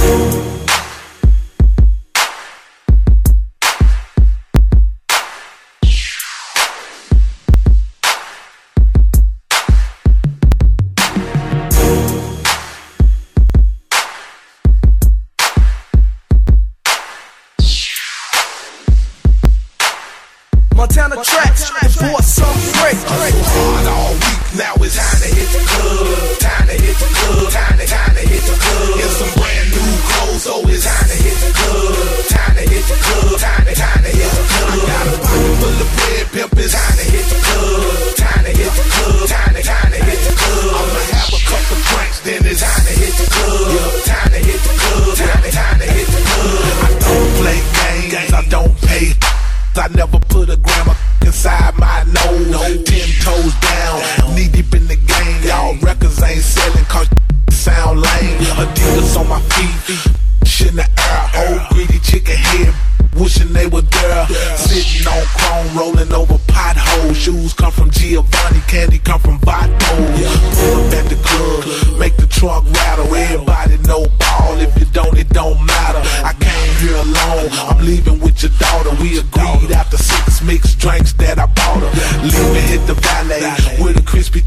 Montana tracks, the boy some break. Hard all week, now it's time to hit the club. Time to hit the club, time to hit the club. In some brand new clothes, so it's time to hit the club. Time to hit the club, time to hit the club. I got a pocket full of bread, pimp, it's time to hit the club. Time to hit the club, time to hit the club. I'ma have a couple drinks, then it's time to hit the club. Time to hit the club, time to hit the club. I don't play games, I don't pay. I never put a gram inside my nose. 10 toes down, knee deep in the game. Y'all records ain't selling cause sound lame. Adidas on my feet, shit in the air. Old greedy chicken head, wishing they were there. Sitting on chrome, rolling over potholes. Shoes come from Giovanni, candy come from Vato. Pull up at the club, make the trunk rattle. Everybody know ball, if you don't, it don't matter. I came here alone, I'm leaving with your daughter. We agreed after 6 mixed drinks that I bought her. Leaving hit the valet with a crispy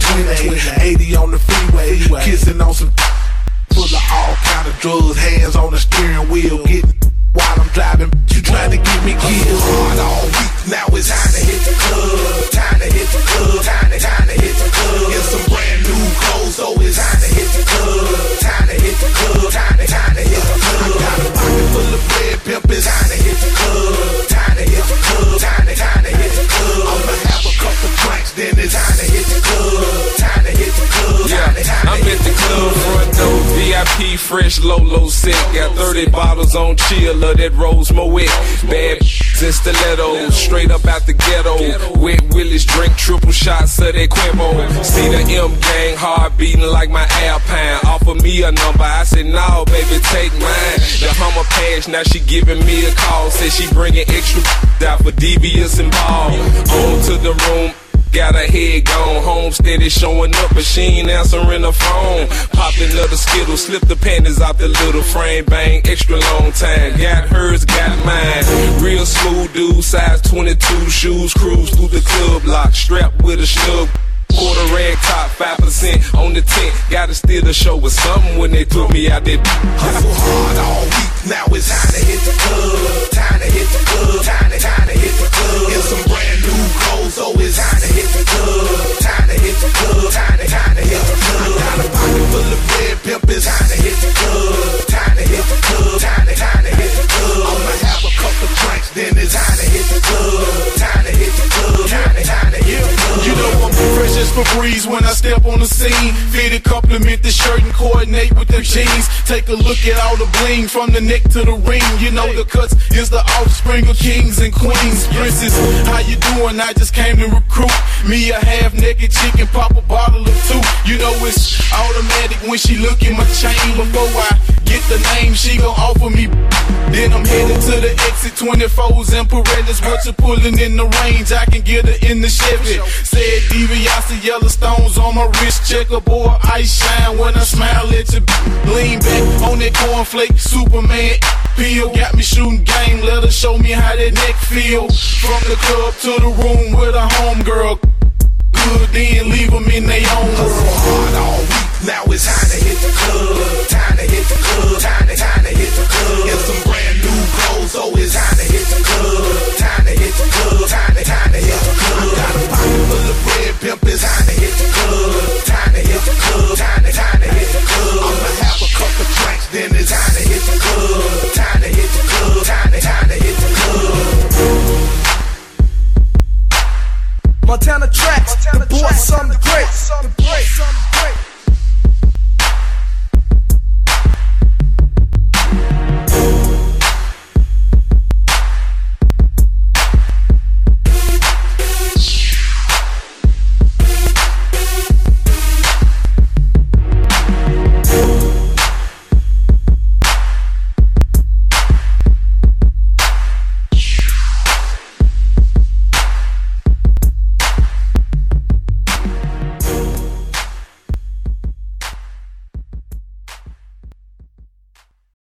80 on the freeway, kissing on some full of all kind of drugs. Hands on the steering wheel, getting while I'm driving. You trying to get me killed. Hard all week, now it's time to hit the club. Time to hit the club, time to hit the club. In some brand new clothes, so it's time to hit the club. Time to hit the club, time to hit the club. I got a pocket full of bread, pimp, it's time to hit the club. Time to hit the club, time to hit the club. I'ma have a couple drinks, then it's time to hit the club. Time to hit the club, I'm at the club front door, VIP, fresh Lolo set. Got 30 bottles on chill of that Rose Moet. Bad and stilettos, straight up out the ghetto. Wet Willis drink triple shots of that Quimo. See the M gang hard beating like my Alpine. Offer me a number, I said no, baby, take mine. The Hummer pass, now she giving me a call. Said she bringing extra out for devious and ball. On to the room. Got her head gone, home steady showing up, but she ain't answering the phone. Popped another Skittle, slipped the panties out the little frame, bang, extra long time. Got hers, got mine. Real smooth dude, size 22 shoes, cruise through the club block, strapped with a snug. Quarter rag top, 5% on the tent. Gotta steal the show with something when they put me out there. Hustle hard all week, now it's time to hit the club. Time to hit the club, time to hit the club. In some brand new clothes, so it's time to hit the club. Time to hit the club, time to hit the club. I got a pocket full of bread, pimp, it's time to hit the club. Time to hit the club, time to hit the club. I'ma have a couple drinks, then it's time to hit the club. Time to hit the club, time to hit the club. You know I'm fresh as Febreze when I step on the scene. Fitted, compliment the shirt and coordinate with the jeans. Take a look at all the bling from the neck to the ring. You know the cuts is the offspring of kings and queens. Princess, how you doing? I just came to recruit me a half-naked chicken, pop a bottle of two. You know it's automatic when she look at my chain. Before I get the name, she gon' offer me. Then I'm headed to the exit, 24s and Pirellis. What you pulling in the range? I can get her in the Chevy. Said DiBiase, Yellowstones on my wrist. Checkerboard, ice shine when I smile at you. Lean back on that cornflake, Superman peel. Got me shooting game, let her show me how that neck feel. From the club to the room with a homegirl. Good, then leave them in their own world. Hustle hard all week, now it's time to hit the club. Time to hit the club, time